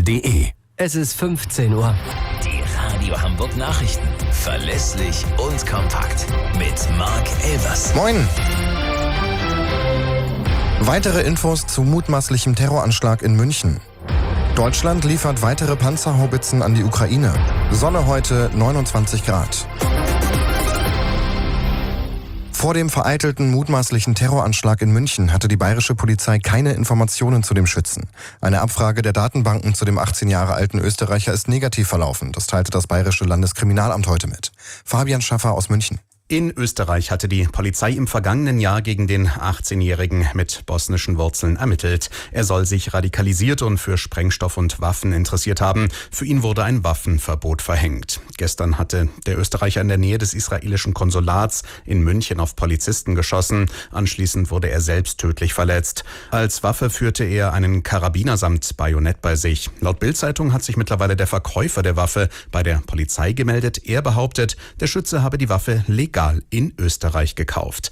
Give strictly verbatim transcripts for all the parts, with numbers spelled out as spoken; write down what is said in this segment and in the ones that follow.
punkt de. Es ist fünfzehn Uhr. Die Radio Hamburg Nachrichten. Verlässlich und kompakt. Mit Mark Elvers. Moin! Weitere Infos zu mutmaßlichem Terroranschlag in München. Deutschland liefert weitere Panzerhaubitzen an die Ukraine. Sonne heute neunundzwanzig Grad. Vor dem vereitelten mutmaßlichen Terroranschlag in München hatte die bayerische Polizei keine Informationen zu dem Schützen. Eine Abfrage der Datenbanken zu dem achtzehn Jahre alten Österreicher ist negativ verlaufen. Das teilte das bayerische Landeskriminalamt heute mit. Fabian Schaffer aus München. In Österreich hatte die Polizei im vergangenen Jahr gegen den achtzehnjährigen mit bosnischen Wurzeln ermittelt. Er soll sich radikalisiert und für Sprengstoff und Waffen interessiert haben. Für ihn wurde ein Waffenverbot verhängt. Gestern hatte der Österreicher in der Nähe des israelischen Konsulats in München auf Polizisten geschossen. Anschließend wurde er selbst tödlich verletzt. Als Waffe führte er einen Karabiner samt Bajonett bei sich. Laut Bild-Zeitung hat sich mittlerweile der Verkäufer der Waffe bei der Polizei gemeldet. Er behauptet, der Schütze habe die Waffe legal in Österreich gekauft.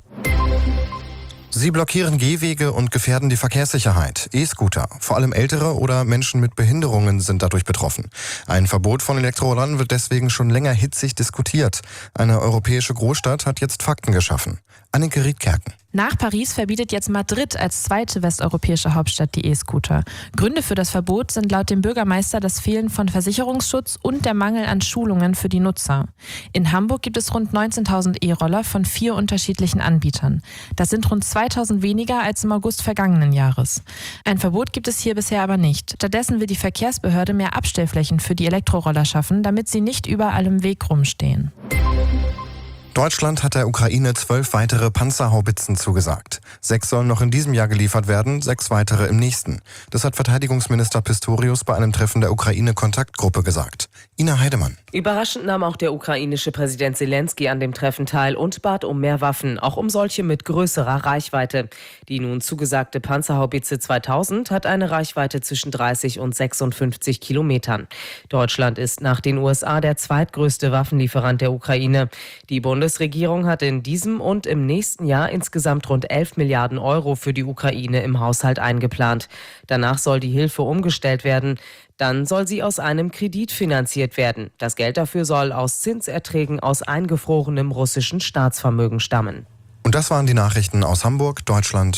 Sie blockieren Gehwege und gefährden die Verkehrssicherheit. E-Scooter, vor allem ältere oder Menschen mit Behinderungen sind dadurch betroffen. Ein Verbot von Elektrorollern wird deswegen schon länger hitzig diskutiert. Eine europäische Großstadt hat jetzt Fakten geschaffen. Anneke Riedkerken. Nach Paris verbietet jetzt Madrid als zweite westeuropäische Hauptstadt die E-Scooter. Gründe für das Verbot sind laut dem Bürgermeister das Fehlen von Versicherungsschutz und der Mangel an Schulungen für die Nutzer. In Hamburg gibt es rund neunzehntausend E-Roller von vier unterschiedlichen Anbietern. Das sind rund zweitausend weniger als im August vergangenen Jahres. Ein Verbot gibt es hier bisher aber nicht. Stattdessen will die Verkehrsbehörde mehr Abstellflächen für die Elektroroller schaffen, damit sie nicht überall im Weg rumstehen. Deutschland hat der Ukraine zwölf weitere Panzerhaubitzen zugesagt. Sechs sollen noch in diesem Jahr geliefert werden, sechs weitere im nächsten. Das hat Verteidigungsminister Pistorius bei einem Treffen der Ukraine-Kontaktgruppe gesagt. Ina Heidemann. Überraschend nahm auch der ukrainische Präsident Zelensky an dem Treffen teil und bat um mehr Waffen, auch um solche mit größerer Reichweite. Die nun zugesagte Panzerhaubitze zweitausend hat eine Reichweite zwischen dreißig und sechsundfünfzig Kilometern. Deutschland ist nach den U S A der zweitgrößte Waffenlieferant der Ukraine. Die Bundesregierung hat in diesem und im nächsten Jahr insgesamt rund elf Milliarden Euro für die Ukraine im Haushalt eingeplant. Danach soll die Hilfe umgestellt werden. Dann soll sie aus einem Kredit finanziert werden. Das Geld dafür soll aus Zinserträgen aus eingefrorenem russischen Staatsvermögen stammen. Und das waren die Nachrichten aus Hamburg, Deutschland